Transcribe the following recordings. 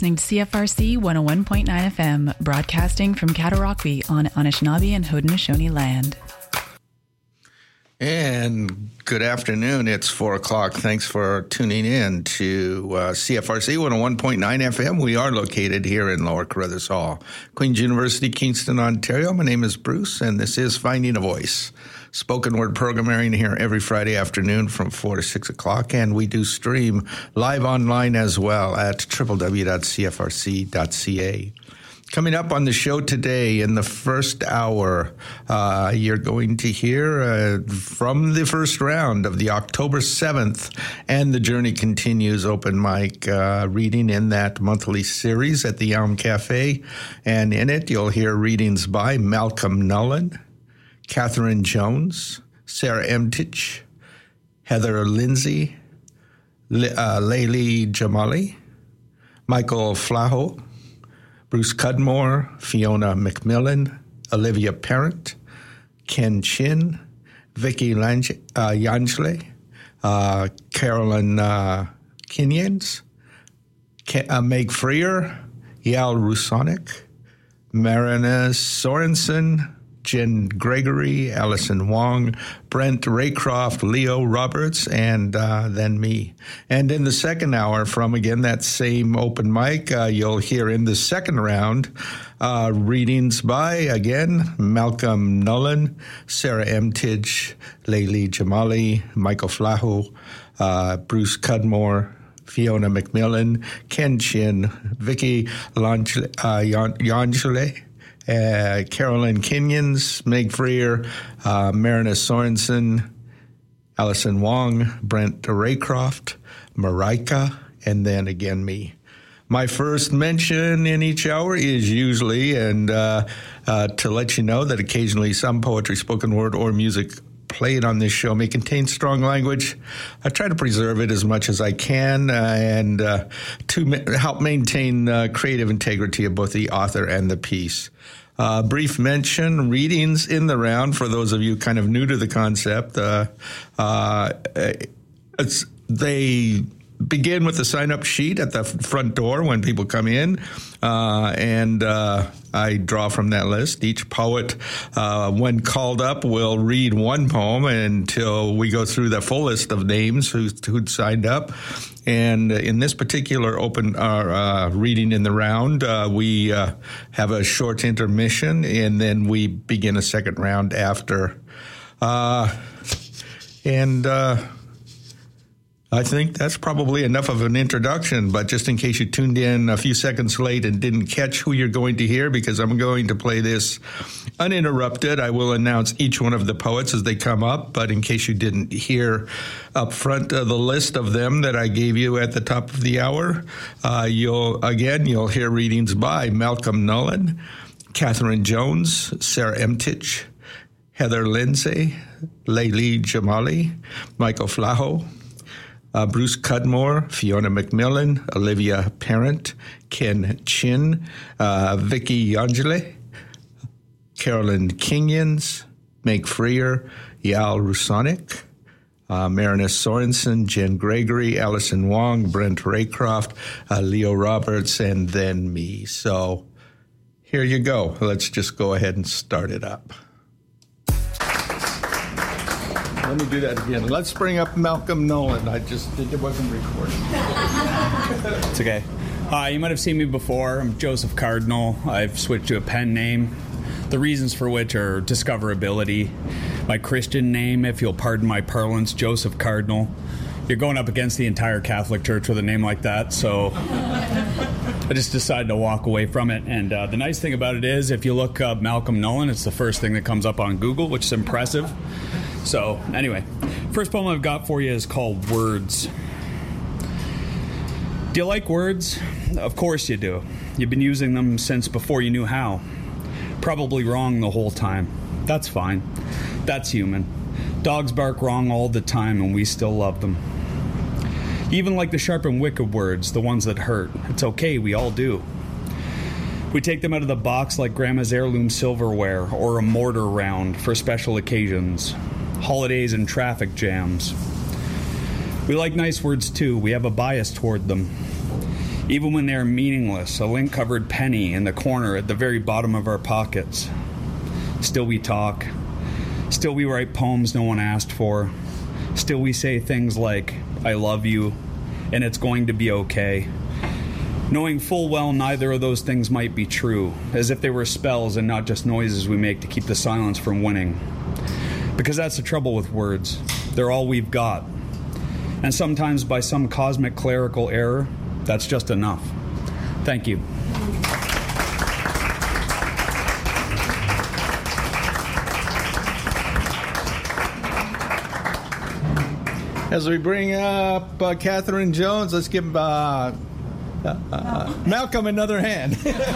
listening to CFRC 101.9 FM, broadcasting from Cataraqui on Anishinaabe and Haudenosaunee land. And good afternoon. It's 4 o'clock. Thanks for tuning in to CFRC 101.9 FM. We are located here in Lower Carruthers Hall, Queen's University, Kingston, Ontario. My name is Bruce, and this is Finding a Voice. Spoken word programming here every Friday afternoon from 4 to 6 o'clock, and we do stream live online as well at www.cfrc.ca. Coming up on the show today in the first hour, you're going to hear from the first round of the October 7th and the Journey Continues open mic reading in that monthly series at the Elm Cafe. And in it, you'll hear readings by Malcolm Nolan, Catherine Jones, Sarah Emtich, Heather Lindsay, Layli Jamali, Michael Flaho, Bruce Cudmore, Fiona McMillan, Olivia Parent, Ken Chin, Vicky Yanjle, Carolyn Kinyans, Meg Freer, Yael Rusonic, Marina Sorensen, Jen Gregory, Allison Wong, Brent Raycroft, Leo Roberts, and then me. And in the second hour, from again that same open mic, you'll hear in the second round readings by, again, Malcolm Nolan, Sarah Emtich, Layli Jamali, Michael Flaho, Bruce Cudmore, Fiona McMillan, Ken Chin, Vicky Yanjle, Carolyn Kinyans, Meg Freer, Marina Sorensen, Allison Wong, Brent Raycroft, Marika, and then again me. My first mention in each hour is usually, and to let you know that occasionally some poetry, spoken word, or music played on this show may contain strong language. I try to preserve it as much as I can and to help maintain creative integrity of both the author and the piece. Brief mention, readings in the round for those of you kind of new to the concept. They begin with the sign-up sheet at the front door when people come in, and I draw from that list. Each poet, when called up, will read one poem until we go through the full list of names who'd signed up. And in this particular open reading in the round, we have a short intermission, and then we begin a second round after. I think that's probably enough of an introduction, but just in case you tuned in a few seconds late and didn't catch who you're going to hear, because I'm going to play this uninterrupted, I will announce each one of the poets as they come up, but in case you didn't hear up front the list of them that I gave you at the top of the hour, you'll hear readings by Malcolm Nolan, Catherine Jones, Sarah Emtich, Heather Lindsay, Layli Jamali, Michael Flaho, Bruce Cudmore, Fiona McMillan, Olivia Parent, Ken Chin, Vicky Yanjle, Carolyn Kinyans, Meg Freer, Yael Rusonic, Marina Sorensen, Jen Gregory, Allison Wong, Brent Raycroft, Leo Roberts, and then me. So here you go. Let's just go ahead and start it up. Let me do that again. Let's bring up Malcolm Nolan. It wasn't recording. It's okay. You might have seen me before. I'm Joseph Cardinal. I've switched to a pen name, the reasons for which are discoverability. My Christian name, if you'll pardon my parlance, Joseph Cardinal. You're going up against the entire Catholic Church with a name like that, so I just decided to walk away from it. And the nice thing about it is, if you look up Malcolm Nolan, it's the first thing that comes up on Google, which is impressive. So, anyway, first poem I've got for you is called Words. Do you like words? Of course you do. You've been using them since before you knew how. Probably wrong the whole time. That's fine. That's human. Dogs bark wrong all the time, and we still love them. Even like the sharp and wicked words, the ones that hurt. It's okay, we all do. We take them out of the box like Grandma's heirloom silverware or a mortar round for special occasions. Holidays and traffic jams. We like nice words too. We have a bias toward them. Even when they are meaningless, a lint-covered penny in the corner at the very bottom of our pockets. Still we talk. Still we write poems no one asked for. Still we say things like, I love you, and it's going to be okay. Knowing full well neither of those things might be true, as if they were spells and not just noises we make to keep the silence from winning. Because that's the trouble with words. They're all we've got. And sometimes by some cosmic clerical error, that's just enough. Thank you. As we bring up Catherine Jones, let's give Malcolm another hand.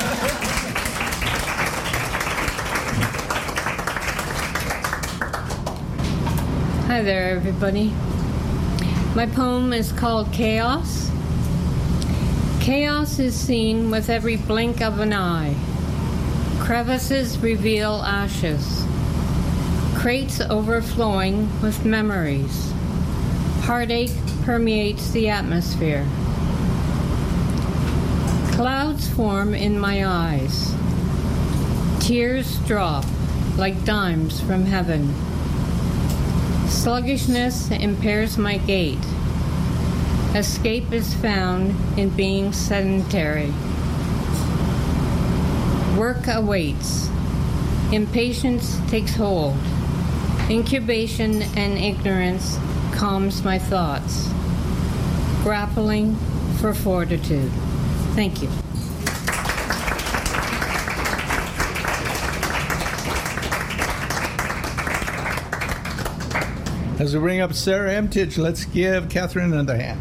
Hi there, everybody. My poem is called Chaos. Chaos is seen with every blink of an eye. Crevices reveal ashes. Crates overflowing with memories. Heartache permeates the atmosphere. Clouds form in my eyes. Tears drop like dimes from heaven. Sluggishness impairs my gait. Escape is found in being sedentary. Work awaits. Impatience takes hold. Incubation and ignorance calms my thoughts. Grappling for fortitude. Thank you. As we bring up Sarah Emtich, let's give Catherine another hand.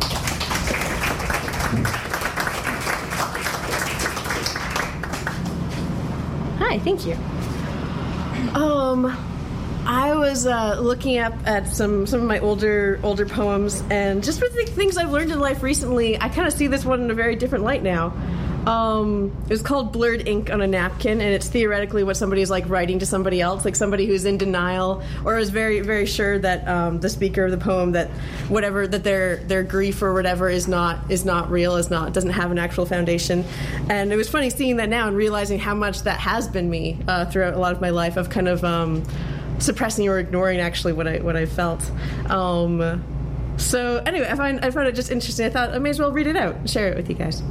Hi, thank you. I was looking up at some of my older poems, and just with the things I've learned in life recently, I kind of see this one in a very different light now. It was called Blurred Ink on a Napkin, and it's theoretically what somebody is like writing to somebody else, like somebody who's in denial or is very, very sure that the speaker of the poem, that whatever, that their grief or whatever is not real, doesn't have an actual foundation. And it was funny seeing that now and realizing how much that has been me throughout a lot of my life, of kind of suppressing or ignoring actually what I felt. So anyway, I found it just interesting. I thought I may as well read it out and share it with you guys.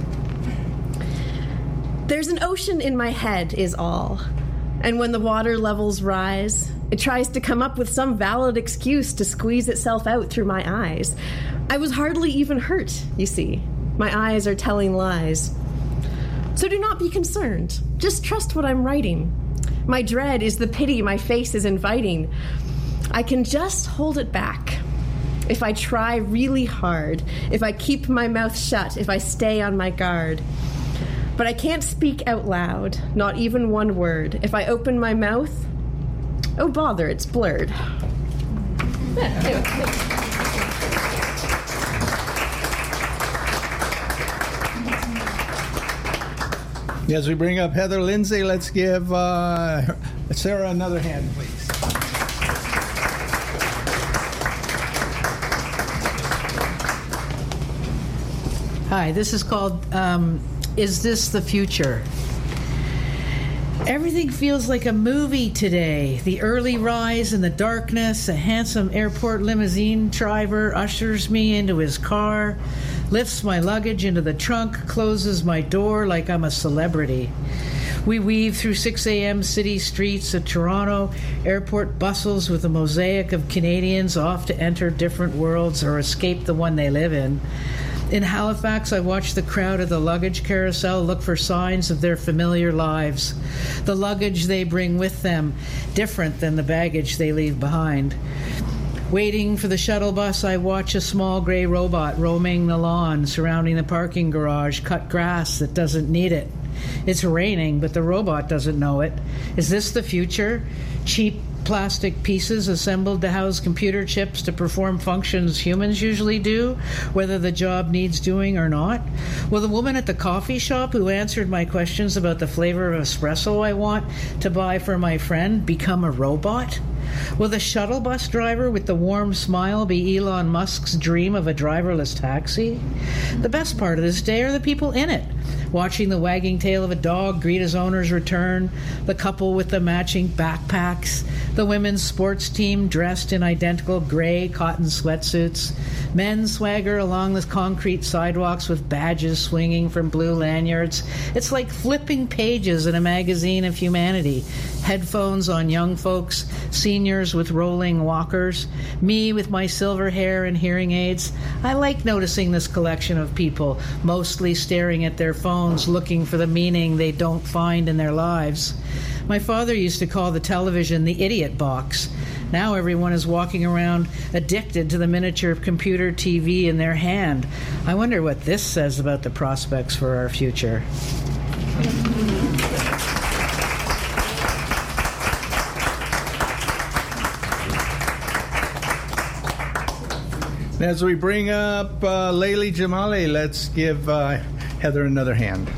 There's an ocean in my head is all, and when the water levels rise, it tries to come up with some valid excuse to squeeze itself out through my eyes. I was hardly even hurt, you see. My eyes are telling lies. So do not be concerned. Just trust what I'm writing. My dread is the pity my face is inviting. I can just hold it back. If I try really hard, if I keep my mouth shut, if I stay on my guard. But I can't speak out loud, not even one word. If I open my mouth, oh bother, it's blurred. As we bring up Heather Lindsay, let's give Sarah another hand, please. Hi, this is called Is This the Future? Everything feels like a movie today. The early rise in the darkness, a handsome airport limousine driver ushers me into his car, lifts my luggage into the trunk, closes my door like I'm a celebrity. We weave through 6 a.m. city streets of Toronto. Airport bustles with a mosaic of Canadians off to enter different worlds or escape the one they live in. In Halifax, I watch the crowd at the luggage carousel look for signs of their familiar lives. The luggage they bring with them, different than the baggage they leave behind. Waiting for the shuttle bus, I watch a small gray robot roaming the lawn, surrounding the parking garage, cut grass that doesn't need it. It's raining, but the robot doesn't know it. Is this the future? Cheap plastic pieces assembled to house computer chips to perform functions humans usually do, whether the job needs doing or not? Will the woman at the coffee shop who answered my questions about the flavor of espresso I want to buy for my friend become a robot? Will the shuttle bus driver with the warm smile be Elon Musk's dream of a driverless taxi? The best part of this day are the people in it, watching the wagging tail of a dog greet his owner's return, the couple with the matching backpacks, the women's sports team dressed in identical gray cotton sweatsuits, men swagger along the concrete sidewalks with badges swinging from blue lanyards. It's like flipping pages in a magazine of humanity. Headphones on young folks, seniors with rolling walkers, me with my silver hair and hearing aids. I like noticing this collection of people, mostly staring at their phones, looking for the meaning they don't find in their lives. My father used to call the television the idiot box. Now everyone is walking around addicted to the miniature computer TV in their hand. I wonder what this says about the prospects for our future. As we bring up Layli Jamali, let's give Heather another hand.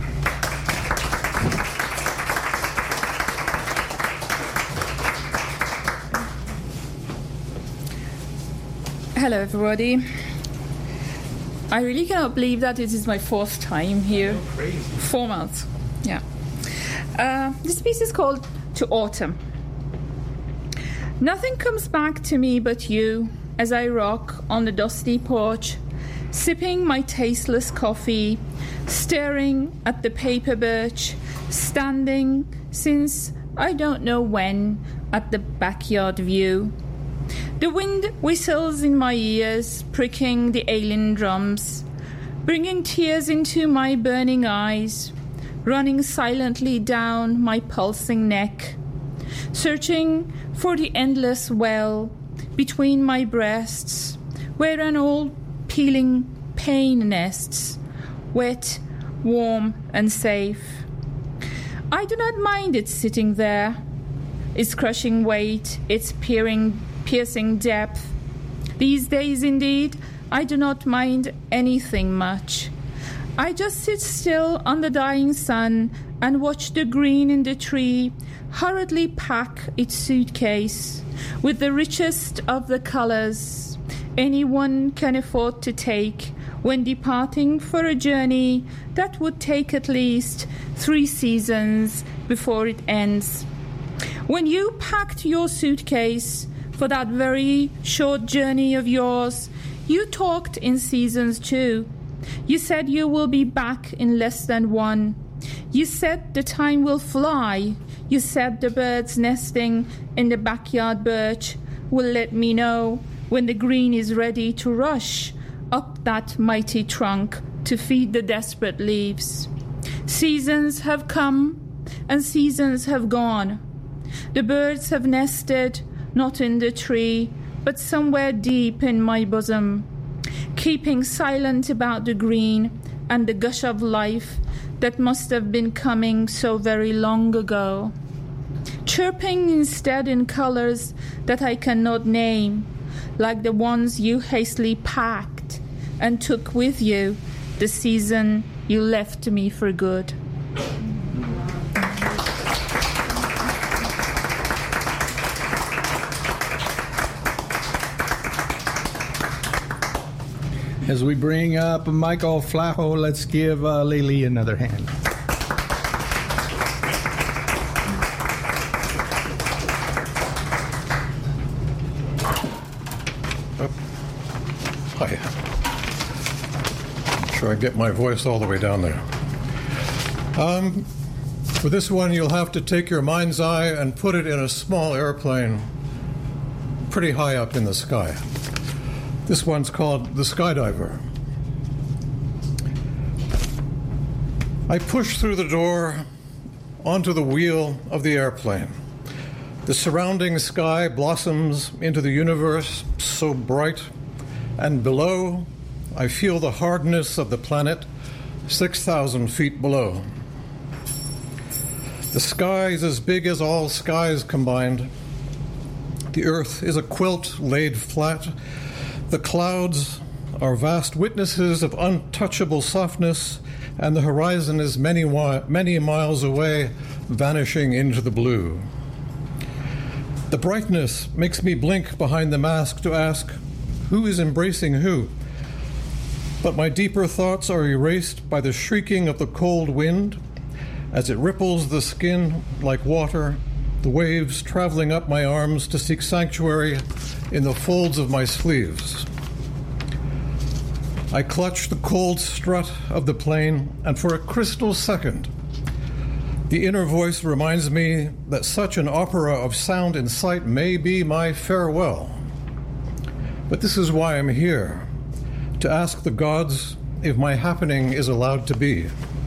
Hello, everybody. I really cannot believe that it is my fourth time here. So crazy. 4 months. Yeah. This piece is called To Autumn. Nothing comes back to me but you as I rock on the dusty porch, sipping my tasteless coffee, staring at the paper birch, standing since I don't know when at the backyard view. The wind whistles in my ears, pricking the alien drums, bringing tears into my burning eyes, running silently down my pulsing neck, searching for the endless well between my breasts, where an old peeling pain nests, wet, warm, and safe. I do not mind it sitting there, its crushing weight, its piercing depth. These days, indeed, I do not mind anything much. I just sit still on the dying sun and watch the green in the tree hurriedly pack its suitcase with the richest of the colors anyone can afford to take when departing for a journey that would take at least 3 seasons before it ends. When you packed your suitcase for that very short journey of yours, you talked in seasons too. You said you will be back in less than 1. You said the time will fly. You said the birds nesting in the backyard birch will let me know when the green is ready to rush up that mighty trunk to feed the desperate leaves. Seasons have come and seasons have gone. The birds have nested, not in the tree, but somewhere deep in my bosom, keeping silent about the green and the gush of life that must have been coming so very long ago, chirping instead in colors that I cannot name, like the ones you hastily packed and took with you the season you left me for good. As we bring up Michael Flajo, let's give Layli another hand. Hi. I'm sure I get my voice all the way down there. For this one, you'll have to take your mind's eye and put it in a small airplane pretty high up in the sky. This one's called The Skydiver. I push through the door onto the wheel of the airplane. The surrounding sky blossoms into the universe so bright, and below, I feel the hardness of the planet 6,000 feet below. The sky is as big as all skies combined. The earth is a quilt laid flat. The clouds are vast witnesses of untouchable softness, and the horizon is many miles away, vanishing into the blue. The brightness makes me blink behind the mask to ask, who is embracing who? But my deeper thoughts are erased by the shrieking of the cold wind as it ripples the skin like water, the waves traveling up my arms to seek sanctuary in the folds of my sleeves. I clutch the cold strut of the plane, and for a crystal second, the inner voice reminds me that such an opera of sound and sight may be my farewell. But this is why I'm here, to ask the gods if my happening is allowed to be.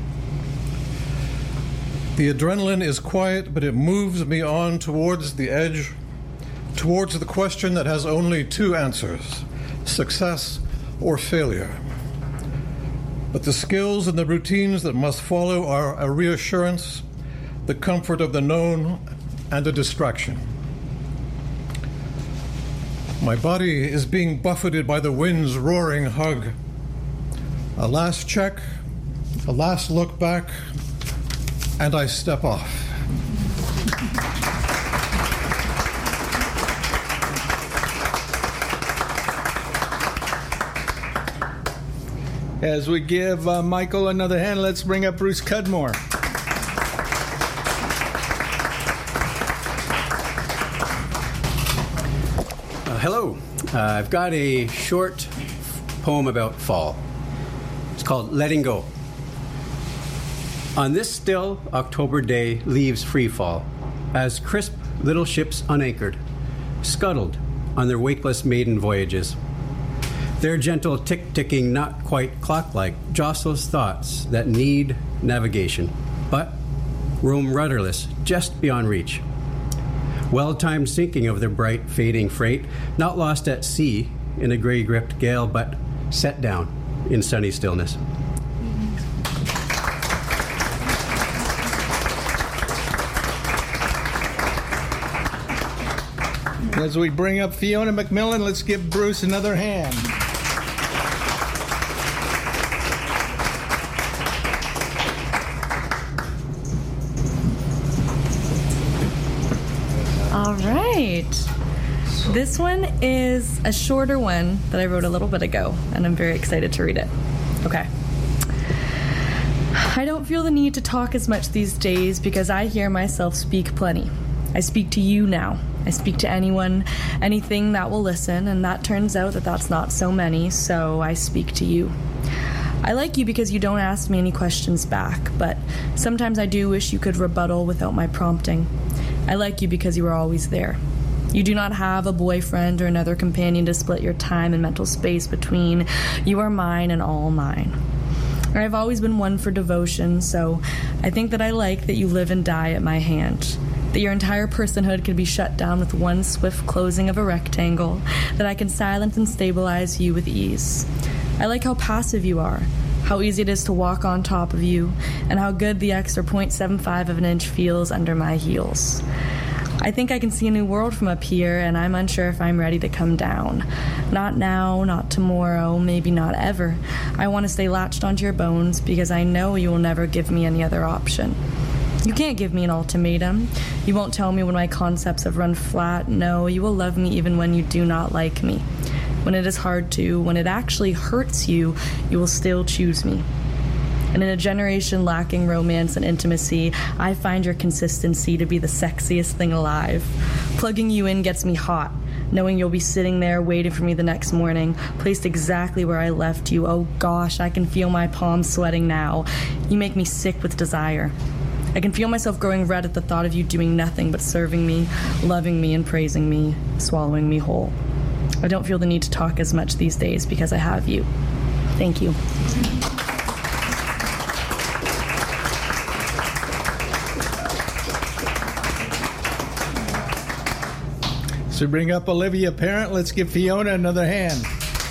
The adrenaline is quiet, but it moves me on towards the edge, towards the question that has only two answers: success or failure. But the skills and the routines that must follow are a reassurance, the comfort of the known, and a distraction. My body is being buffeted by the wind's roaring hug. A last check, a last look back, and I step off. As we give Michael another hand, let's bring up Bruce Cudmore. Hello. I've got a short poem about fall. It's called Letting Go. On this still October day, leaves free fall, as crisp little ships unanchored, scuttled on their wakeless maiden voyages. Their gentle tick-ticking, not quite clock-like, jostles thoughts that need navigation, but roam rudderless, just beyond reach. Well-timed sinking of their bright, fading freight, not lost at sea in a gray-gripped gale, but set down in sunny stillness. As we bring up Fiona McMillan, let's give Bruce another hand. All right. This one is a shorter one that I wrote a little bit ago, and I'm very excited to read it. Okay. I don't feel the need to talk as much these days because I hear myself speak plenty. I speak to you now. I speak to anyone, anything that will listen, and that turns out that that's not so many, so I speak to you. I like you because you don't ask me any questions back, but sometimes I do wish you could rebuttal without my prompting. I like you because you are always there. You do not have a boyfriend or another companion to split your time and mental space between. You are mine and all mine. I've always been one for devotion, so I think that I like that you live and die at my hand. That your entire personhood can be shut down with one swift closing of a rectangle, that I can silence and stabilize you with ease. I like how passive you are, how easy it is to walk on top of you, and how good the extra 0.75 of an inch feels under my heels. I think I can see a new world from up here, and I'm unsure if I'm ready to come down. Not now, not tomorrow, maybe not ever. I want to stay latched onto your bones because I know you will never give me any other option. You can't give me an ultimatum. You won't tell me when my concepts have run flat. No, you will love me even when you do not like me. When it is hard to, when it actually hurts you, you will still choose me. And in a generation lacking romance and intimacy, I find your consistency to be the sexiest thing alive. Plugging you in gets me hot, knowing you'll be sitting there waiting for me the next morning, placed exactly where I left you. Oh gosh, I can feel my palms sweating now. You make me sick with desire. I can feel myself growing red at the thought of you doing nothing but serving me, loving me, and praising me, swallowing me whole. I don't feel the need to talk as much these days because I have you. Thank you. So bring up Olivia Parent. Let's give Fiona another hand.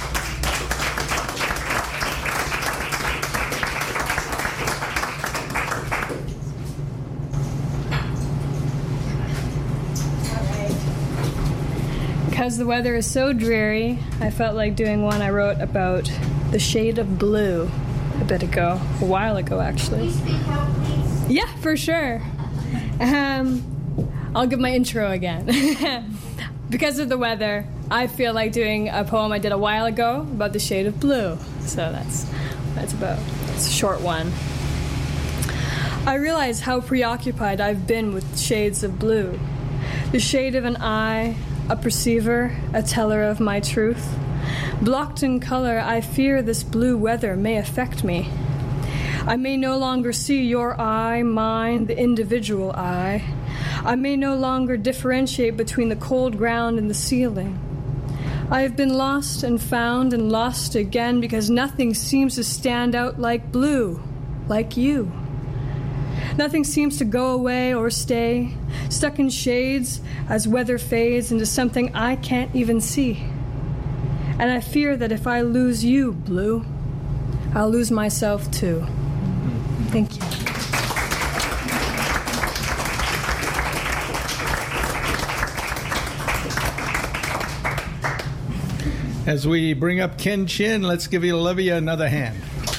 Because the weather is so dreary, I felt like doing one I wrote about the shade of blue a bit ago, a while ago actually. Yeah, for sure. I'll give my intro again. Because of the weather, I feel like doing a poem I did a while ago about the shade of blue. So it's a short one. I realize how preoccupied I've been with shades of blue. The shade of an eye, a perceiver, a teller of my truth. Blocked in color, I fear this blue weather may affect me. I may no longer see your eye, mine, the individual eye. I may no longer differentiate between the cold ground and the ceiling. I have been lost and found and lost again because nothing seems to stand out like blue, like you. Nothing seems to go away or stay, stuck in shades as weather fades into something I can't even see. And I fear that if I lose you, blue, I'll lose myself too. Thank you. As we bring up Ken Chin, let's give Olivia another hand.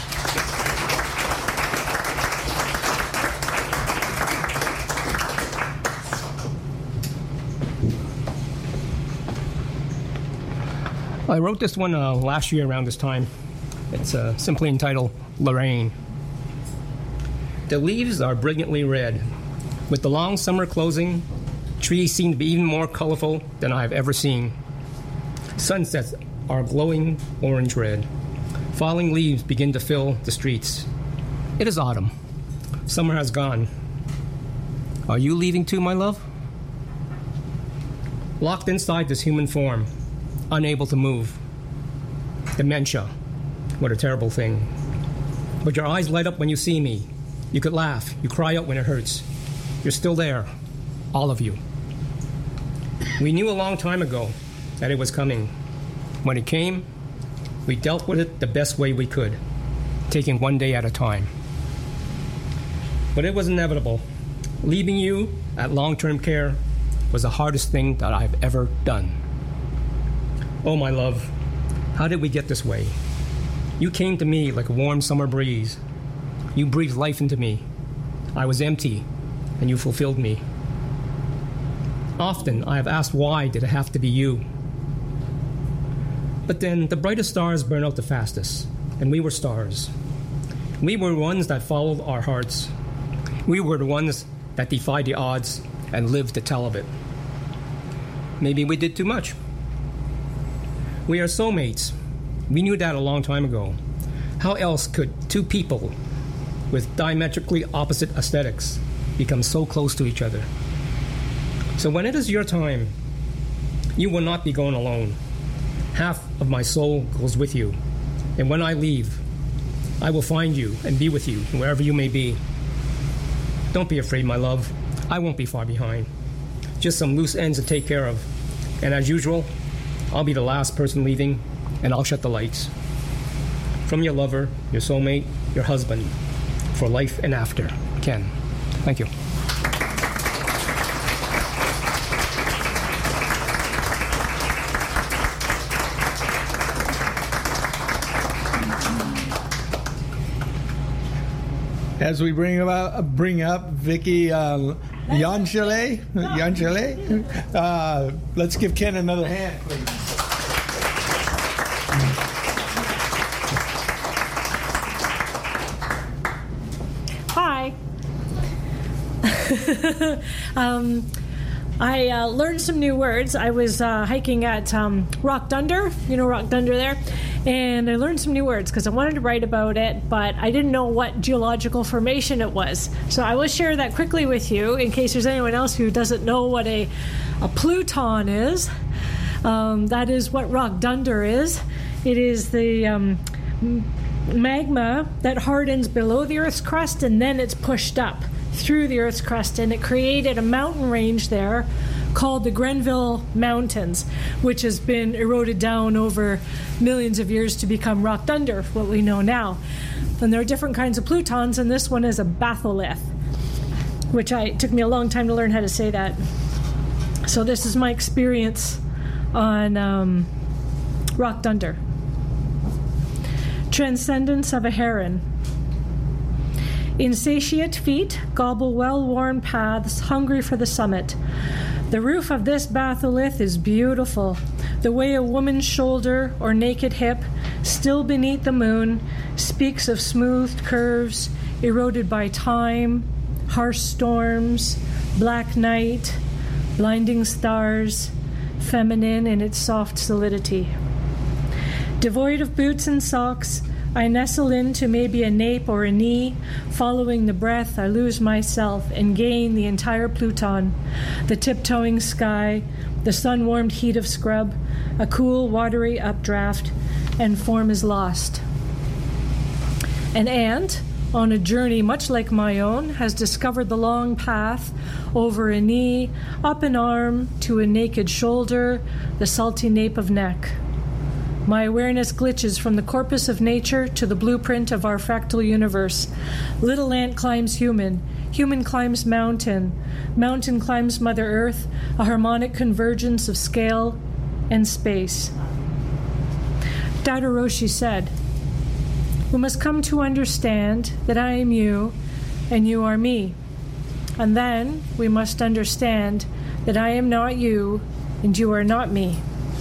I wrote this one last year around this time. It's simply entitled Lorraine. The leaves are brilliantly red. With the long summer closing, trees seem to be even more colorful than I've ever seen. Sunsets are glowing orange-red. Falling leaves begin to fill the streets. It is autumn. Summer has gone. Are you leaving too, my love? Locked inside this human form, unable to move. Dementia. What a terrible thing. But your eyes light up when you see me. You could laugh. You cry out when it hurts. You're still there. All of you. We knew a long time ago that it was coming. When it came, we dealt with it the best way we could, taking one day at a time. But it was inevitable. Leaving you at long-term care was the hardest thing that I've ever done. Oh, my love, how did we get this way? You came to me like a warm summer breeze. You breathed life into me. I was empty, and you fulfilled me. Often I have asked, why did it have to be you? But then the brightest stars burn out the fastest, and we were stars. We were ones that followed our hearts. We were the ones that defied the odds and lived to tell of it. Maybe we did too much. We are soulmates. We knew that a long time ago. How else could two people with diametrically opposite aesthetics become so close to each other? So when it is your time, you will not be going alone. Half of my soul goes with you. And when I leave, I will find you and be with you wherever you may be. Don't be afraid, my love. I won't be far behind. Just some loose ends to take care of. And as usual, I'll be the last person leaving, and I'll shut the lights. From your lover, your soulmate, your husband, for life and after, Ken. Thank you. As we bring up Vicky Yanchele, let's give Ken another hand, please. Hi. I learned some new words. I was hiking at Rock Dunder. You know Rock Dunder there? And I learned some new words because I wanted to write about it, but I didn't know what geological formation it was. So I will share that quickly with you in case there's anyone else who doesn't know what a pluton is. That is what Rock Dunder is. It is the magma that hardens below the Earth's crust, and then it's pushed up through the Earth's crust, and it created a mountain range there called the Grenville Mountains, which has been eroded down over millions of years to become Rock Dunder, what we know now. And there are different kinds of plutons, and this one is a batholith, which took me a long time to learn how to say that. So this is my experience on Rock Dunder. Transcendence of a heron. Insatiate feet gobble well-worn paths, hungry for the summit. The roof of this batholith is beautiful, the way a woman's shoulder or naked hip, still beneath the moon, speaks of smoothed curves, eroded by time, harsh storms, black night, blinding stars, feminine in its soft solidity. Devoid of boots and socks, I nestle into maybe a nape or a knee. Following the breath, I lose myself and gain the entire Pluton, the tiptoeing sky, the sun-warmed heat of scrub, a cool, watery updraft, and form is lost. An ant, on a journey much like my own, has discovered the long path over a knee, up an arm, to a naked shoulder, the salty nape of neck. My awareness glitches from the corpus of nature to the blueprint of our fractal universe. Little ant climbs human, human climbs mountain, mountain climbs Mother Earth, a harmonic convergence of scale and space. Daido Roshi said, "We must come to understand that I am you and you are me. And then we must understand that I am not you and you are not me."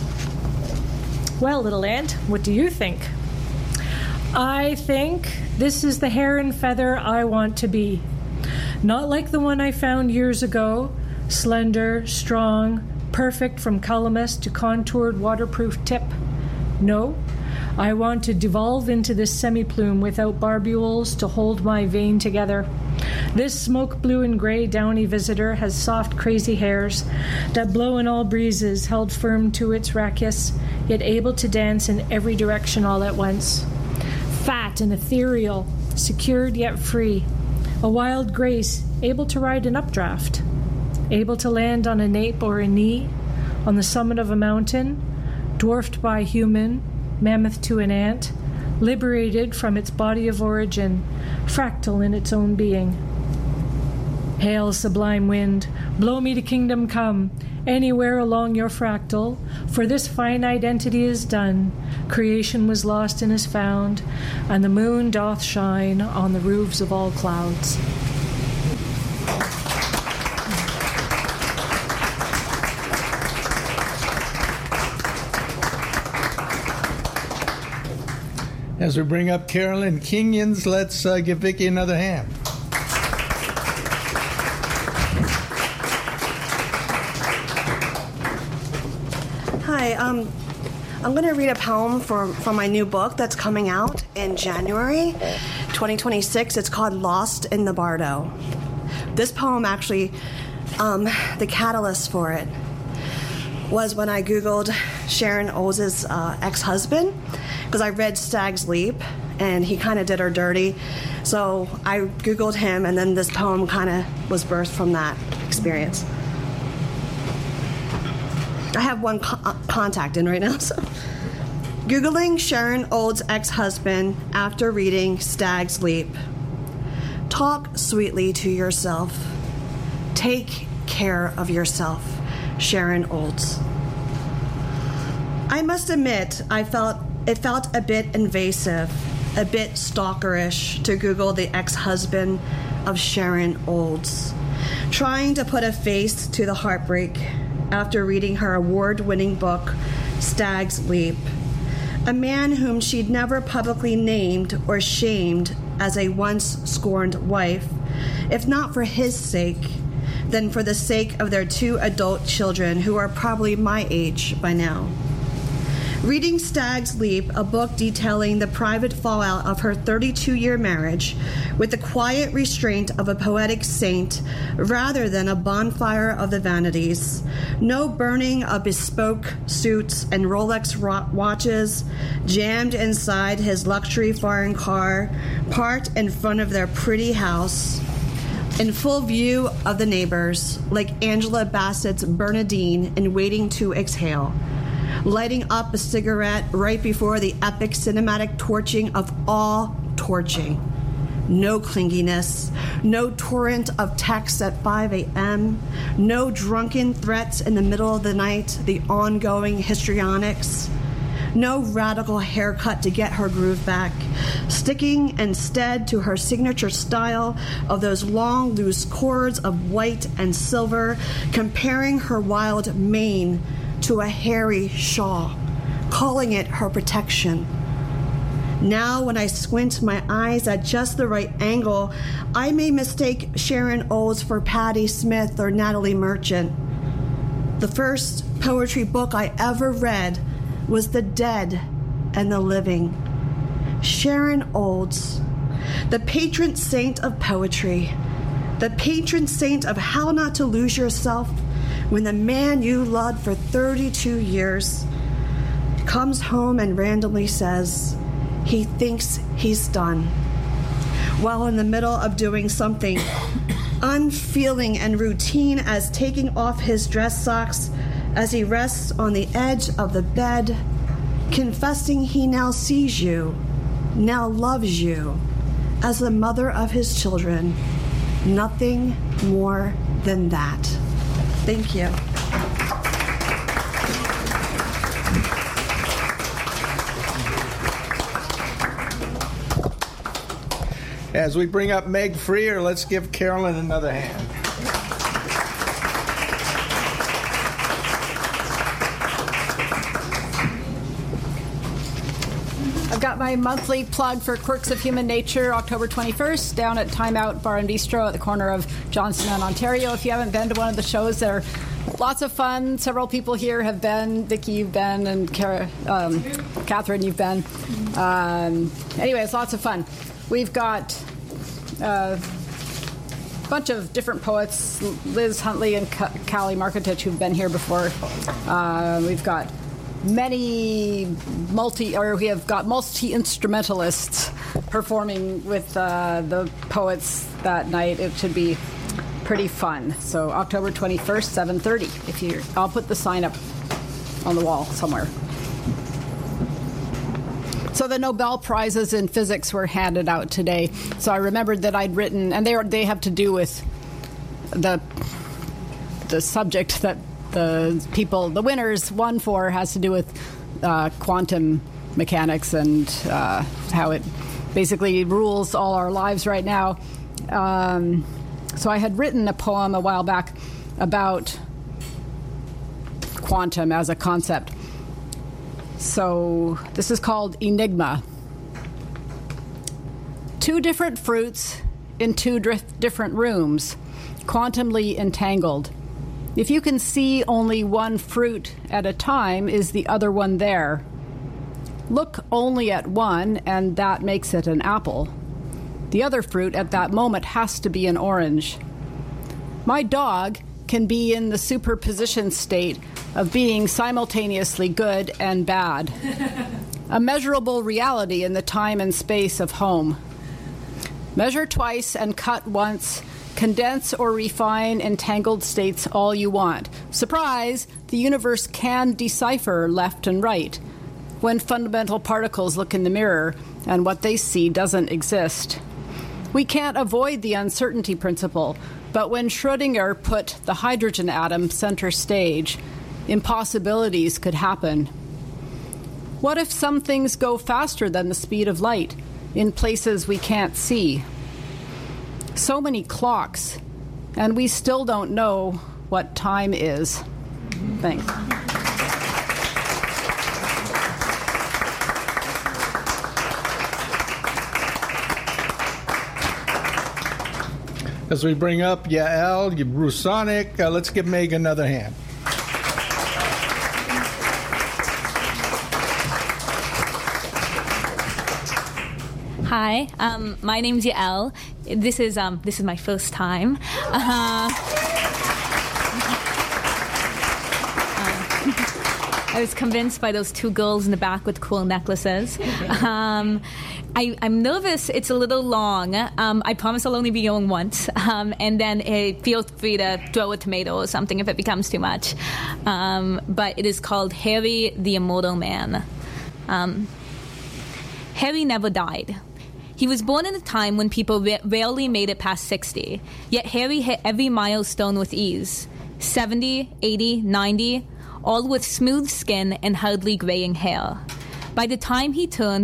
Well, little ant, what do you think? I think this is the hair and feather I want to be. Not like the one I found years ago, slender, strong, perfect from calamus to contoured waterproof tip. No, I want to devolve into this semi-plume without barbules to hold my vein together. This smoke blue and gray downy visitor has soft, crazy hairs that blow in all breezes, held firm to its rachis, yet able to dance in every direction all at once. Fat and ethereal, secured yet free, a wild grace, able to ride an updraft, able to land on a nape or a knee, on the summit of a mountain, dwarfed by human, mammoth to an ant, liberated from its body of origin, fractal in its own being. Hail, sublime wind, blow me to kingdom come, anywhere along your fractal, for this finite entity is done. Creation was lost and is found, and the moon doth shine on the roofs of all clouds. As we bring up Carolyn Kingyans, let's give Vicki another hand. Hi, I'm going to read a poem from my new book that's coming out in January 2026. It's called Lost in the Bardo. This poem actually, the catalyst for it was when I Googled Sharon Olds' ex-husband, because I read Stag's Leap, and he kind of did her dirty. So I Googled him, and then this poem kind of was birthed from that experience. I have one contact in right now, so. Googling Sharon Olds' ex-husband after reading Stag's Leap. Talk sweetly to yourself. Take care of yourself, Sharon Olds. I must admit, it felt a bit invasive, a bit stalkerish to Google the ex-husband of Sharon Olds, trying to put a face to the heartbreak after reading her award-winning book, Stag's Leap. A man whom she'd never publicly named or shamed as a once-scorned wife, if not for his sake, then for the sake of their 2 adult children who are probably my age by now. Reading Stag's Leap, a book detailing the private fallout of her 32-year marriage with the quiet restraint of a poetic saint rather than a bonfire of the vanities. No burning of bespoke suits and Rolex watches jammed inside his luxury foreign car, parked in front of their pretty house, in full view of the neighbors, like Angela Bassett's Bernadine in Waiting to Exhale, lighting up a cigarette right before the epic cinematic torching of all torching. No clinginess, no torrent of texts at 5 a.m., no drunken threats in the middle of the night, the ongoing histrionics, No radical haircut to get her groove back, sticking instead to her signature style of those long, loose cords of white and silver, comparing her wild mane to a hairy shawl, calling it her protection. Now, when I squint my eyes at just the right angle, I may mistake Sharon Olds for Patti Smith or Natalie Merchant. The first poetry book I ever read was The Dead and the Living. Sharon Olds, the patron saint of poetry, the patron saint of how not to lose yourself when the man you loved for 32 years comes home and randomly says he thinks he's done, while in the middle of doing something unfeeling and routine as taking off his dress socks as he rests on the edge of the bed, confessing he now sees you, now loves you, as the mother of his children. Nothing more than that. Thank you. As we bring up Meg Freer, let's give Carolyn another hand. I've got my monthly plug for Quirks of Human Nature, October 21st, down at Time Out Bar and Bistro at the corner of Johnston and Ontario. If you haven't been to one of the shows, they're lots of fun. Several people here have been. Vicki, you've been, and Catherine, you've been. Anyway, it's lots of fun. We've got a bunch of different poets, Liz Huntley and Callie Marketich, who've been here before. We've got multi-instrumentalists performing with the poets that night. It should be pretty fun. So October 21st, 7:30. I'll put the sign up on the wall somewhere. So the Nobel Prizes in physics were handed out today. So I remembered that I'd written, and they have to do with the subject that the winners won for has to do with quantum mechanics and how it basically rules all our lives right now. So I had written a poem a while back about quantum as a concept. So this is called Enigma. Two different fruits in two different rooms, quantumly entangled. If you can see only one fruit at a time, is the other one there? Look only at one, and that makes it an apple. The other fruit at that moment has to be an orange. My dog can be in the superposition state of being simultaneously good and bad. A measurable reality in the time and space of home. Measure twice and cut once. Condense or refine entangled states all you want. Surprise! The universe can decipher left and right. When fundamental particles look in the mirror and what they see doesn't exist. We can't avoid the uncertainty principle, but when Schrödinger put the hydrogen atom center stage, impossibilities could happen. What if some things go faster than the speed of light in places we can't see? So many clocks, and we still don't know what time is. Thanks. As we bring up Yael Brusonic, let's give Meg another hand. Hi, my name's Yael. This is my first time. I was convinced by those two girls in the back with cool necklaces. I'm nervous. It's a little long. I promise I'll only be going once. And then feel free to throw a tomato or something if it becomes too much. But it is called Harry the Immortal Man. Harry never died. He was born in a time when people rarely made it past 60. Yet Harry hit every milestone with ease. 70, 80, 90, all with smooth skin and hardly graying hair. By the time he turned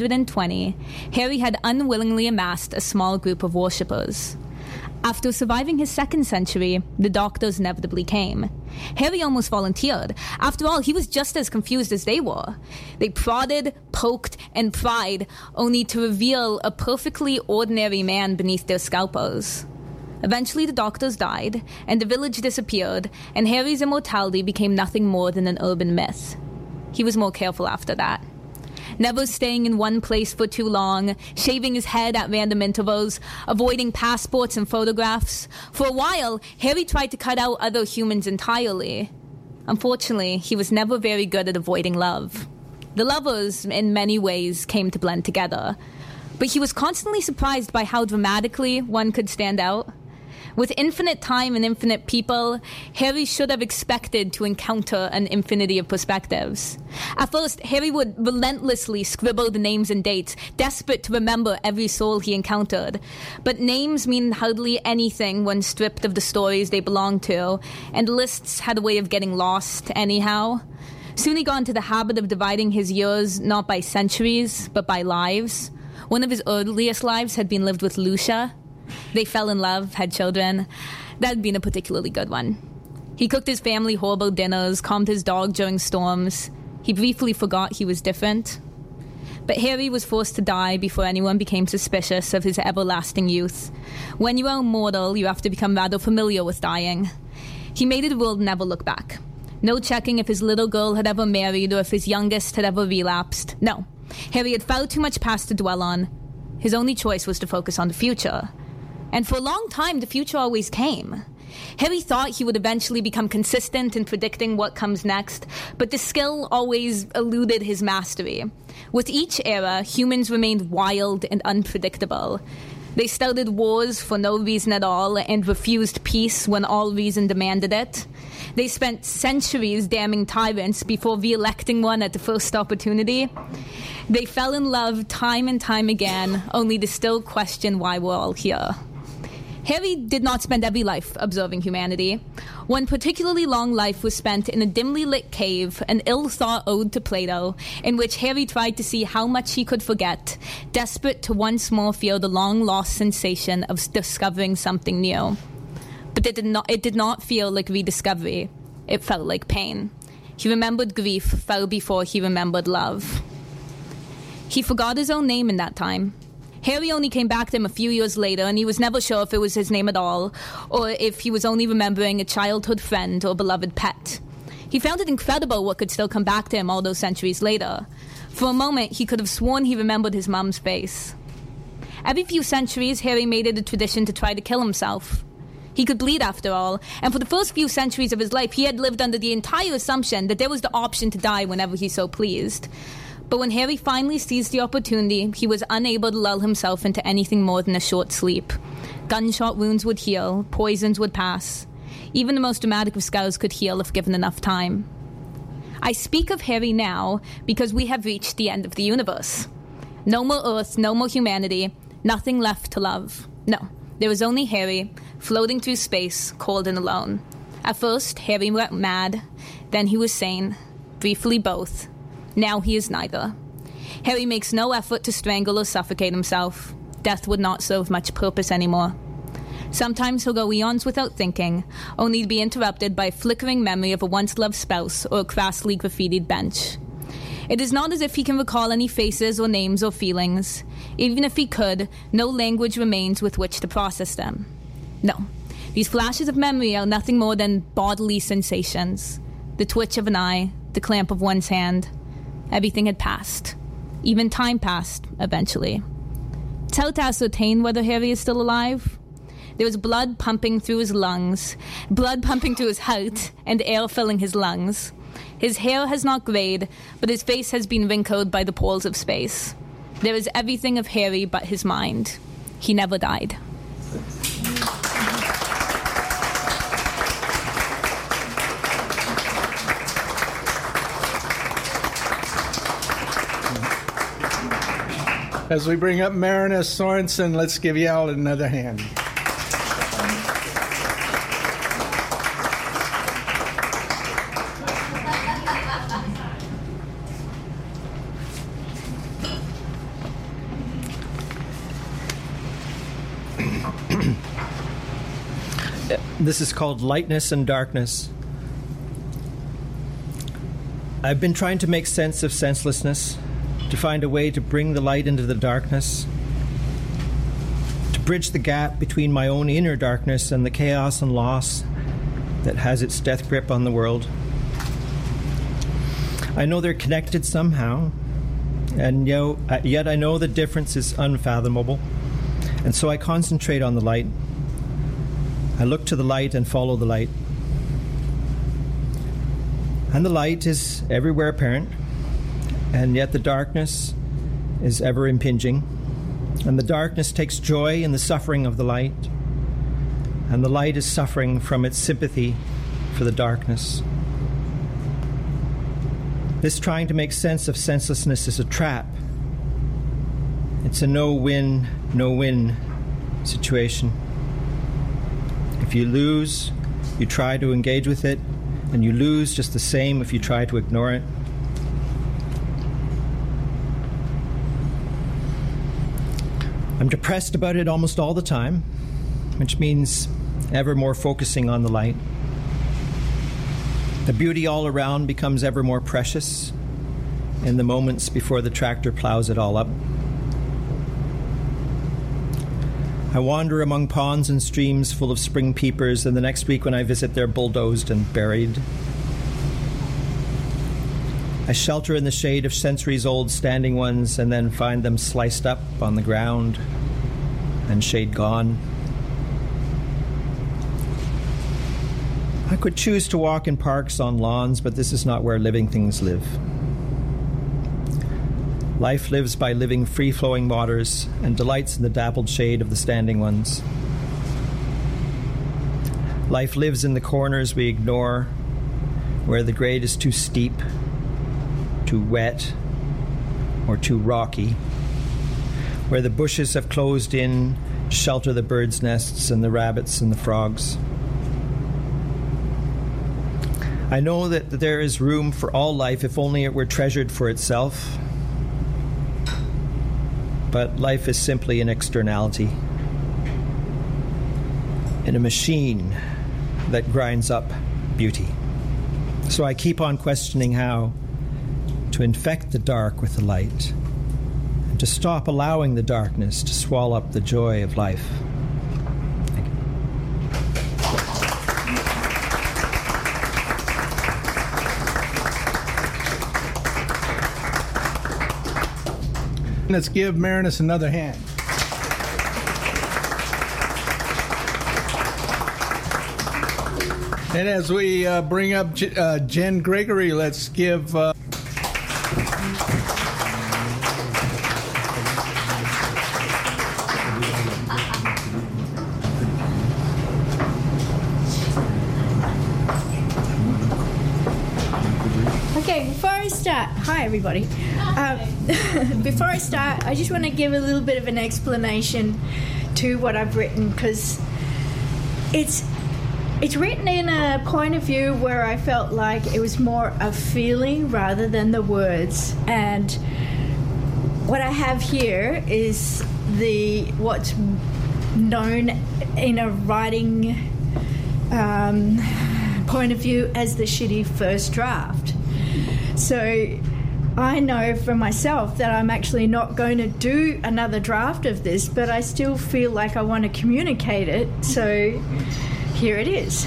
120, Harry had unwillingly amassed a small group of worshippers. After surviving his second century, the doctors inevitably came. Harry almost volunteered. After all, he was just as confused as they were. They prodded, poked, and pried, only to reveal a perfectly ordinary man beneath their scalpels. Eventually, the doctors died, and the village disappeared, and Harry's immortality became nothing more than an urban myth. He was more careful after that. Never staying in one place for too long, shaving his head at random intervals, avoiding passports and photographs. For a while, Harry tried to cut out other humans entirely. Unfortunately, he was never very good at avoiding love. The lovers, in many ways, came to blend together. But he was constantly surprised by how dramatically one could stand out. With infinite time and infinite people, Harry should have expected to encounter an infinity of perspectives. At first, Harry would relentlessly scribble the names and dates, desperate to remember every soul he encountered. But names mean hardly anything when stripped of the stories they belong to, and lists had a way of getting lost anyhow. Soon he got into the habit of dividing his years not by centuries, but by lives. One of his earliest lives had been lived with Lucia. They fell in love, had children. That had been a particularly good one. He cooked his family horrible dinners, calmed his dog during storms. He briefly forgot he was different. But Harry was forced to die before anyone became suspicious of his everlasting youth. When you are immortal, you have to become rather familiar with dying. He made it a rule to never look back. No checking if his little girl had ever married or if his youngest had ever relapsed. No. Harry had far too much past to dwell on. His only choice was to focus on the future. And for a long time, the future always came. Harry thought he would eventually become consistent in predicting what comes next, but the skill always eluded his mastery. With each era, humans remained wild and unpredictable. They started wars for no reason at all and refused peace when all reason demanded it. They spent centuries damning tyrants before re-electing one at the first opportunity. They fell in love time and time again, only to still question why we're all here. Harry did not spend every life observing humanity. One particularly long life was spent in a dimly lit cave, an ill-thought ode to Plato, in which Harry tried to see how much he could forget, desperate to once more feel the long-lost sensation of discovering something new. But it did not feel like rediscovery. It felt like pain. He remembered grief far before he remembered love. He forgot his own name in that time. Harry only came back to him a few years later, and he was never sure if it was his name at all, or if he was only remembering a childhood friend or beloved pet. He found it incredible what could still come back to him all those centuries later. For a moment, he could have sworn he remembered his mum's face. Every few centuries, Harry made it a tradition to try to kill himself. He could bleed after all, and for the first few centuries of his life, he had lived under the entire assumption that there was the option to die whenever he so pleased. But when Harry finally seized the opportunity, he was unable to lull himself into anything more than a short sleep. Gunshot wounds would heal, poisons would pass. Even the most dramatic of scars could heal if given enough time. I speak of Harry now because we have reached the end of the universe. No more Earth, no more humanity, nothing left to love. No, there was only Harry, floating through space, cold and alone. At first, Harry went mad, then he was sane, briefly both. Now he is neither. Harry makes no effort to strangle or suffocate himself. Death would not serve much purpose anymore. Sometimes he'll go eons without thinking, only to be interrupted by a flickering memory of a once-loved spouse or a crassly graffitied bench. It is not as if he can recall any faces or names or feelings. Even if he could, no language remains with which to process them. No, these flashes of memory are nothing more than bodily sensations. The twitch of an eye, the clamp of one's hand. Everything had passed. Even time passed, eventually. It's hard to ascertain whether Harry is still alive. There was blood pumping through his lungs, blood pumping through his heart, and air filling his lungs. His hair has not grayed, but his face has been wrinkled by the poles of space. There is everything of Harry but his mind. He never died. As we bring up Marinus Sorensen, let's give Yal another hand. This is called Lightness and Darkness. I've been trying to make sense of senselessness, to find a way to bring the light into the darkness, to bridge the gap between my own inner darkness and the chaos and loss that has its death grip on the world. I know they're connected somehow, and yet I know the difference is unfathomable, and so I concentrate on the light. I look to the light and follow the light. And the light is everywhere apparent, and yet the darkness is ever impinging. And the darkness takes joy in the suffering of the light, and the light is suffering from its sympathy for the darkness. This trying to make sense of senselessness is a trap. It's a no-win, no-win situation. If you lose, you try to engage with it, and you lose just the same if you try to ignore it. I'm depressed about it almost all the time, which means ever more focusing on the light. The beauty all around becomes ever more precious in the moments before the tractor plows it all up. I wander among ponds and streams full of spring peepers, and the next week when I visit, they're bulldozed and buried. I shelter in the shade of centuries-old standing ones and then find them sliced up on the ground and shade gone. I could choose to walk in parks on lawns, but this is not where living things live. Life lives by living free-flowing waters and delights in the dappled shade of the standing ones. Life lives in the corners we ignore, where the grade is too steep, too wet, or too rocky, where the bushes have closed in to shelter the birds' nests and the rabbits and the frogs. I know that there is room for all life if only it were treasured for itself. But life is simply an externality, in a machine that grinds up beauty. So I keep on questioning how to infect the dark with the light, and to stop allowing the darkness to swallow up the joy of life. Thank you. Let's give Marinus another hand. And as we bring up Jen Gregory, let's give... Okay, before I start, hi everybody. Before I start, I just want to give a little bit of an explanation to what I've written, because it's written in a point of view where I felt like it was more a feeling rather than the words. And what I have here is what's known in a writing point of view as the shitty first draft. So I know for myself that I'm actually not going to do another draft of this, but I still feel like I want to communicate it, so here it is.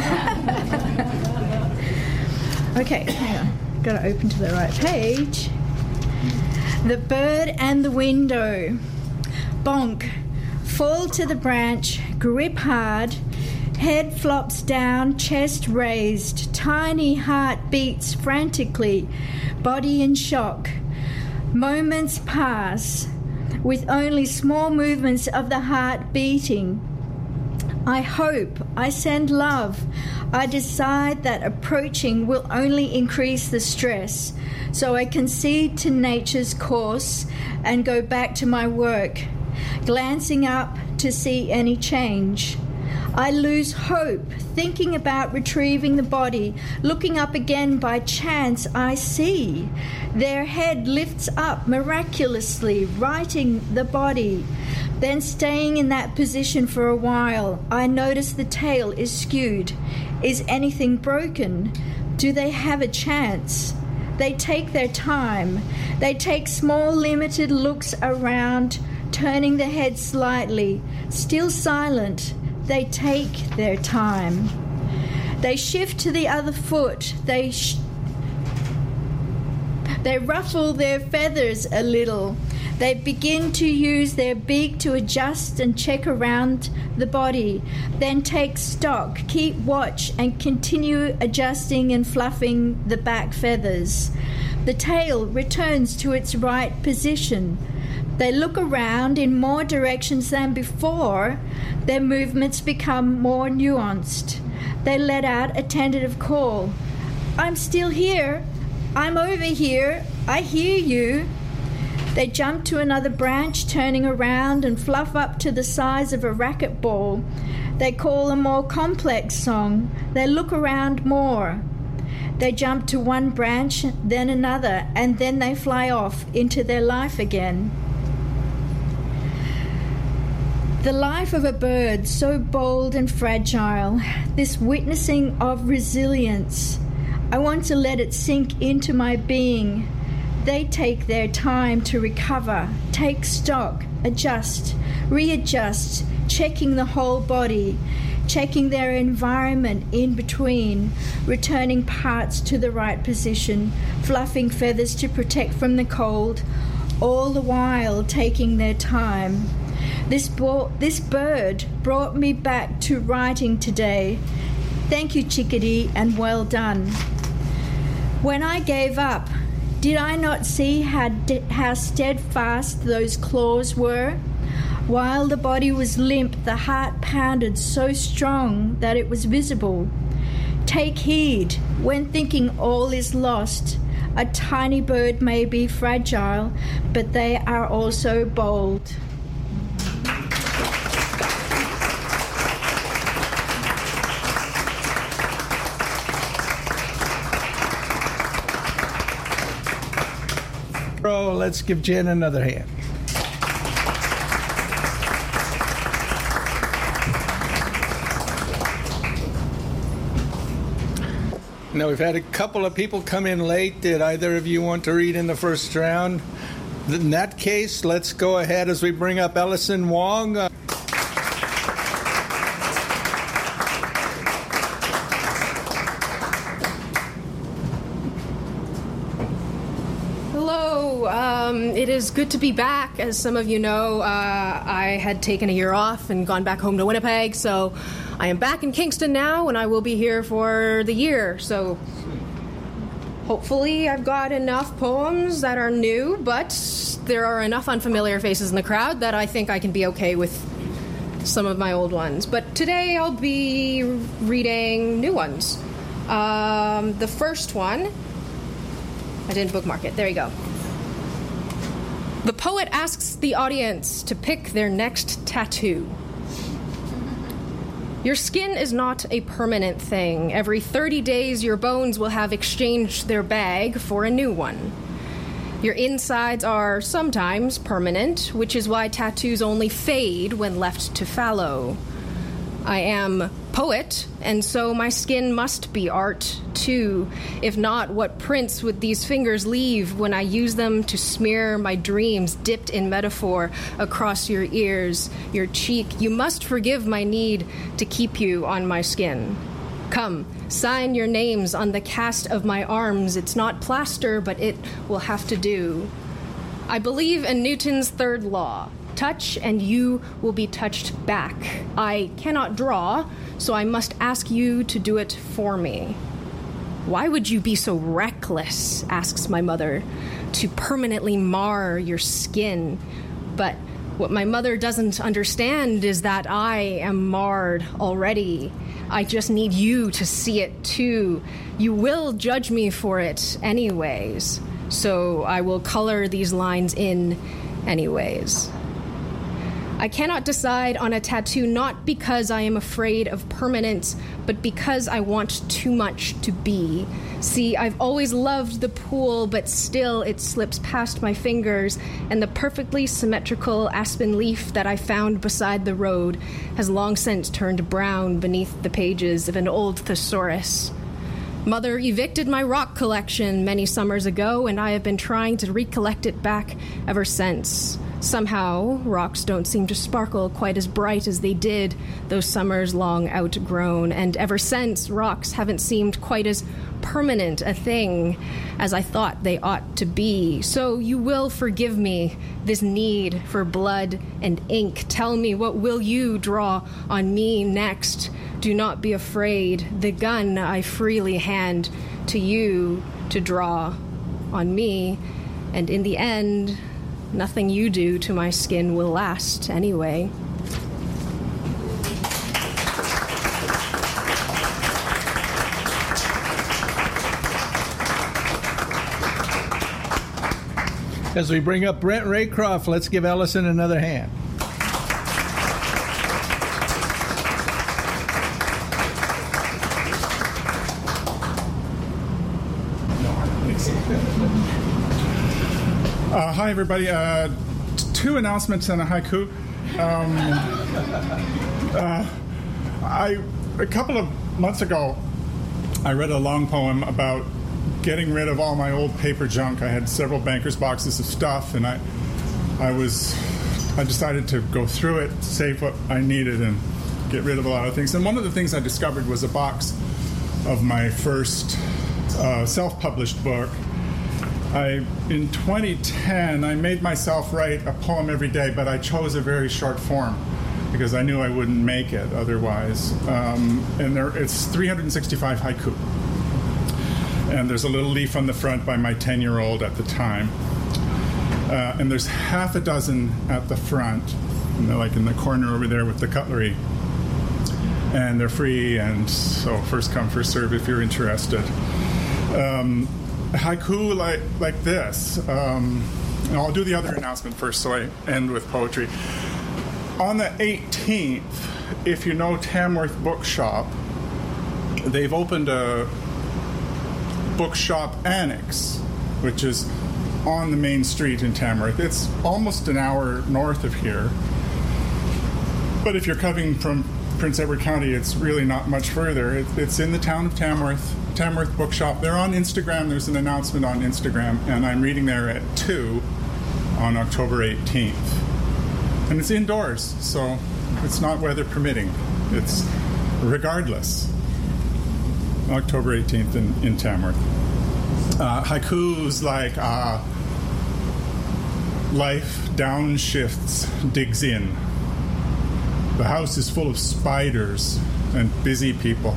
Okay, hang on. Got to open to the right page. The bird and the window. Bonk. Fall to the branch, grip hard. Head flops down, chest raised. Tiny heart beats frantically. Body in shock. Moments pass with only small movements of the heart beating. I hope, I send love. I decide that approaching will only increase the stress, so I concede to nature's course and go back to my work, glancing up to see any change. I lose hope, thinking about retrieving the body. Looking up again by chance, I see. Their head lifts up miraculously, righting the body. Then staying in that position for a while, I notice the tail is skewed. Is anything broken? Do they have a chance? They take their time. They take small, limited looks around, turning the head slightly. Still silent, they take their time. They shift to the other foot. They ruffle their feathers a little. They begin to use their beak to adjust and check around the body, then take stock, keep watch, and continue adjusting and fluffing the back feathers. The tail returns to its right position. They look around in more directions than before. Their movements become more nuanced. They let out a tentative call. I'm still here. I'm over here. I hear you. They jump to another branch, turning around and fluff up to the size of a racquetball. They call a more complex song. They look around more. They jump to one branch, then another, and then they fly off into their life again. The life of a bird, so bold and fragile, this witnessing of resilience. I want to let it sink into my being. They take their time to recover, take stock, adjust, readjust, checking the whole body, checking their environment in between, returning parts to the right position, fluffing feathers to protect from the cold, all the while taking their time. This bird brought me back to writing today. Thank you, chickadee, and well done. When I gave up, did I not see how steadfast those claws were? While the body was limp, the heart pounded so strong that it was visible. Take heed when thinking all is lost. A tiny bird may be fragile, but they are also bold. Bro, let's give Jen another hand. Now, we've had a couple of people come in late. Did either of you want to read in the first round? In that case, let's go ahead as we bring up Ellison Wong. It is good to be back. As some of you know, I had taken a year off and gone back home to Winnipeg, so I am back in Kingston now, and I will be here for the year. So hopefully I've got enough poems that are new, but there are enough unfamiliar faces in the crowd that I think I can be okay with some of my old ones. But today I'll be reading new ones. The first one, I didn't bookmark it. There you go. The poet asks the audience to pick their next tattoo. Your skin is not a permanent thing. Every 30 days, your bones will have exchanged their bag for a new one. Your insides are sometimes permanent, which is why tattoos only fade when left to fallow. I am poet, and so my skin must be art, too. If not, what prints would these fingers leave when I use them to smear my dreams dipped in metaphor across your ears, your cheek? You must forgive my need to keep you on my skin. Come, sign your names on the cast of my arms. It's not plaster, but it will have to do. I believe in Newton's third law. Touch and you will be touched back. I cannot draw, so I must ask you to do it for me. Why would you be so reckless, asks my mother, to permanently mar your skin? But what my mother doesn't understand is that I am marred already. I just need you to see it too. You will judge me for it anyways, so I will color these lines in anyways. I cannot decide on a tattoo not because I am afraid of permanence, but because I want too much to be. See, I've always loved the pool, but still it slips past my fingers, and the perfectly symmetrical aspen leaf that I found beside the road has long since turned brown beneath the pages of an old thesaurus. Mother evicted my rock collection many summers ago, and I have been trying to recollect it back ever since. Somehow, rocks don't seem to sparkle quite as bright as they did those summers long outgrown, and ever since, rocks haven't seemed quite as permanent a thing as I thought they ought to be. So you will forgive me this need for blood and ink. Tell me, what will you draw on me next? Do not be afraid. The gun I freely hand to you to draw on me, and in the end, nothing you do to my skin will last anyway. As we bring up Brent Raycroft, let's give Ellison another hand. Hi, everybody. Two announcements and a haiku. A couple of months ago, I read a long poem about getting rid of all my old paper junk. I had several banker's boxes of stuff, and I decided to go through it, save what I needed, and get rid of a lot of things. And one of the things I discovered was a box of my first self-published book. In 2010, I made myself write a poem every day, but I chose a very short form because I knew I wouldn't make it otherwise. It's 365 haiku. And there's a little leaf on the front by my 10-year-old at the time. And there's half a dozen at the front, and they're like in the corner over there with the cutlery. And they're free, and so first come, first serve if you're interested. Haiku like this. And I'll do the other announcement first, so I end with poetry. On the 18th, if you know Tamworth Bookshop, they've opened a bookshop annex, which is on the main street in Tamworth. It's almost an hour north of here. But if you're coming from Prince Edward County, it's really not much further. It's in the town of Tamworth Bookshop. They're on Instagram. There's an announcement on Instagram, and I'm reading there at 2 on October 18th. And it's indoors, so it's not weather permitting. It's regardless. October 18th in Tamworth. Haikus like life downshifts, digs in. The house is full of spiders and busy people.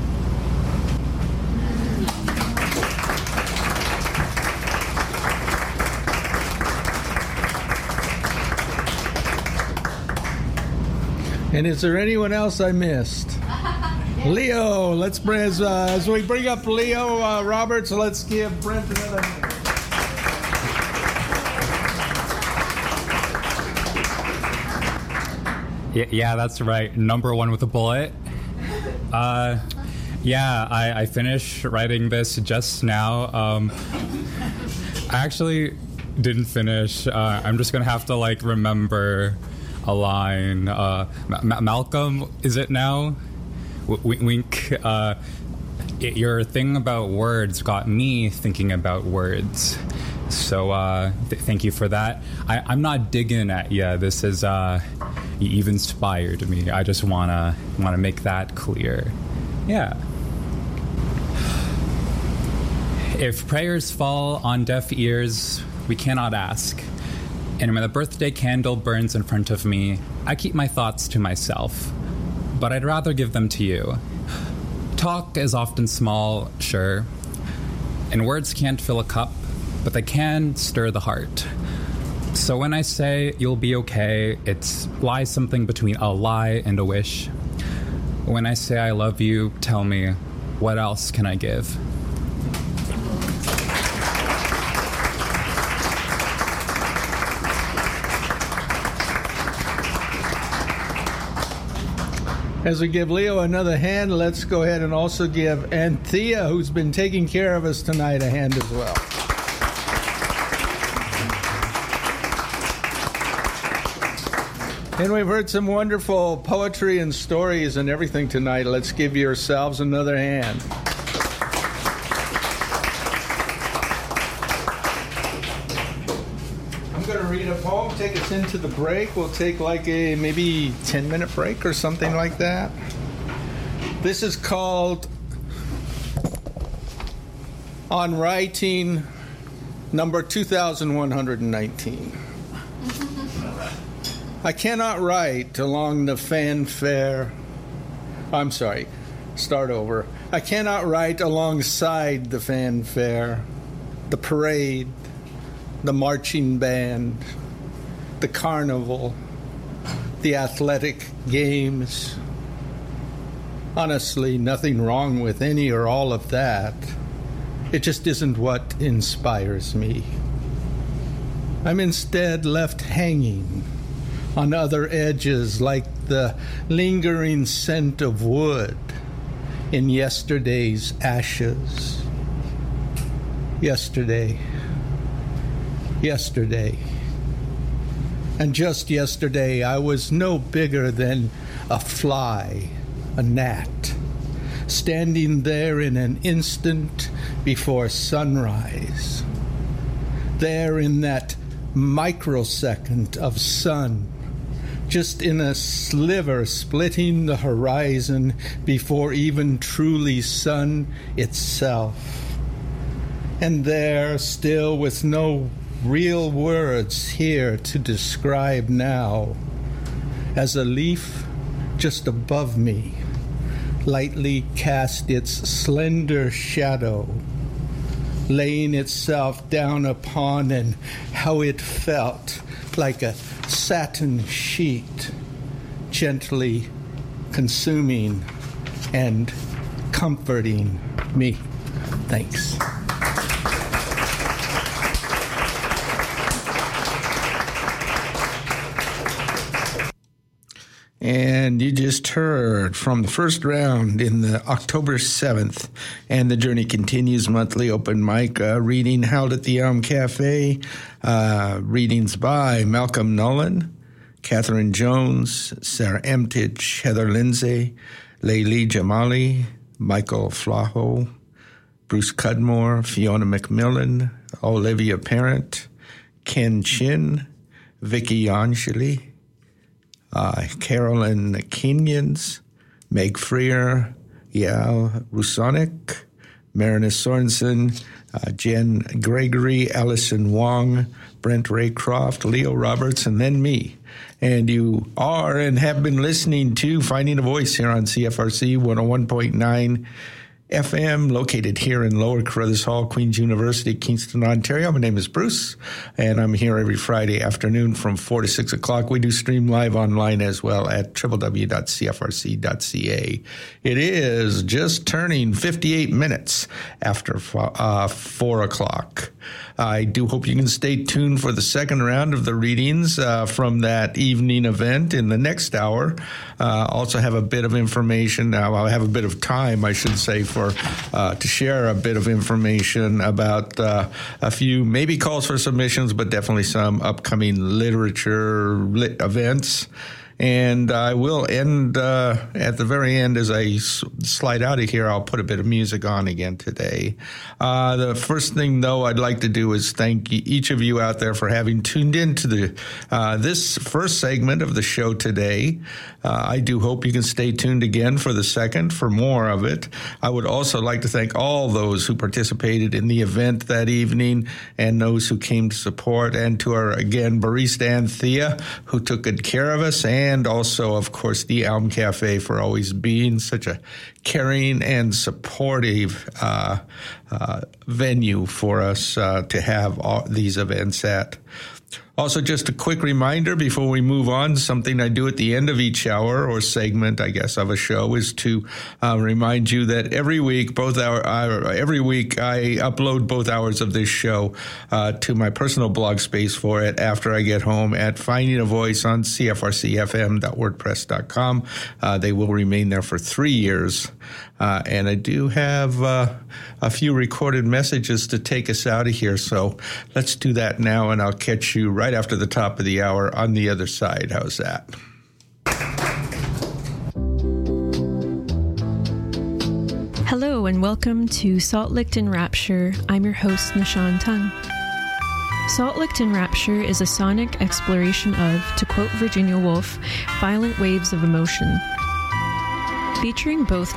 And is there anyone else I missed? Leo, let's bring as we bring up Leo Roberts, let's give Brent another hand. Yeah, that's right. Number one with a bullet. I finished writing this just now. I actually didn't finish. I'm just gonna have to remember a line. Malcolm, is it now? Wink. Your thing about words got me thinking about words. So thank you for that. I'm not digging at you. This is you've inspired me. I just wanna make that clear. Yeah. If prayers fall on deaf ears, we cannot ask. And when the birthday candle burns in front of me, I keep my thoughts to myself. But I'd rather give them to you. Talk is often small, sure. And words can't fill a cup, but they can stir the heart. So when I say you'll be okay, it lies something between a lie and a wish. When I say I love you, tell me, what else can I give? As we give Leo another hand, let's go ahead and also give Anthea, who's been taking care of us tonight, a hand as well. And we've heard some wonderful poetry and stories and everything tonight. Let's give yourselves another hand. I'm going to read a poem, take us into the break. We'll take like a maybe 10-minute break or something like that. This is called On Writing, number 2119. I cannot write along the fanfare. I'm sorry, start over. I cannot write alongside the fanfare, the parade, the marching band, the carnival, the athletic games. Honestly, nothing wrong with any or all of that. It just isn't what inspires me. I'm instead left hanging on other edges like the lingering scent of wood in yesterday's ashes. Yesterday. And just yesterday, I was no bigger than a fly, a gnat, standing there in an instant before sunrise. There in that microsecond of sun, just in a sliver splitting the horizon before even truly sun itself. And there, still with no real words here to describe now, as a leaf just above me lightly cast its slender shadow, laying itself down upon, and how it felt like a satin sheet, gently consuming and comforting me. Thanks. And you just heard from the first round in the October 7th, and the Journey Continues monthly open mic reading held at the Elm Cafe. Readings by Malcolm Nolan, Catherine Jones, Sarah Emtich, Heather Lindsay, Layli Jamali, Michael Flaho, Bruce Cudmore, Fiona McMillan, Olivia Parent, Ken Chin, Vicky Anjali, Carolyn Kenyans, Meg Freer, Yael Rusonik, Marinus Sorensen, Jen Gregory, Allison Wong, Brent Raycroft, Leo Roberts, and then me. And you are and have been listening to Finding a Voice here on CFRC 101.9 FM, located here in Lower Carruthers Hall, Queen's University, Kingston, Ontario. My name is Bruce, and I'm here every Friday afternoon from 4 to 6 o'clock. We do stream live online as well at www.cfrc.ca. It is just turning 58 minutes after 4 o'clock. I do hope you can stay tuned for the second round of the readings from that evening event in the next hour. Also have a bit of information. I'll have a bit of time, I should say, for to share a bit of information about a few maybe calls for submissions, but definitely some upcoming literature events. And I will end at the very end as I slide out of here. I'll put a bit of music on again today. The first thing, though, I'd like to do is thank each of you out there for having tuned in to the this first segment of the show today. I do hope you can stay tuned again for the second for more of it. I would also like to thank all those who participated in the event that evening and those who came to support, and to our, again, barista Anthea, who took good care of us, and also, of course, the Elm Cafe for always being such a caring and supportive venue for us to have all these events at. Also, just a quick reminder before we move on, something I do at the end of each hour or segment, I guess, of a show is to remind you that every week I upload both hours of this show to my personal blog space for it after I get home at Finding a Voice on cfrcfm.wordpress.com. They will remain there for 3 years. And I do have a few recorded messages to take us out of here. So let's do that now, and I'll catch you right after the top of the hour on the other side. How's that? Hello, and welcome to Salt Licked in Rapture. I'm your host, Nishan Tung. Salt Licked in Rapture is a sonic exploration of, to quote Virginia Woolf, violent waves of emotion. Featuring both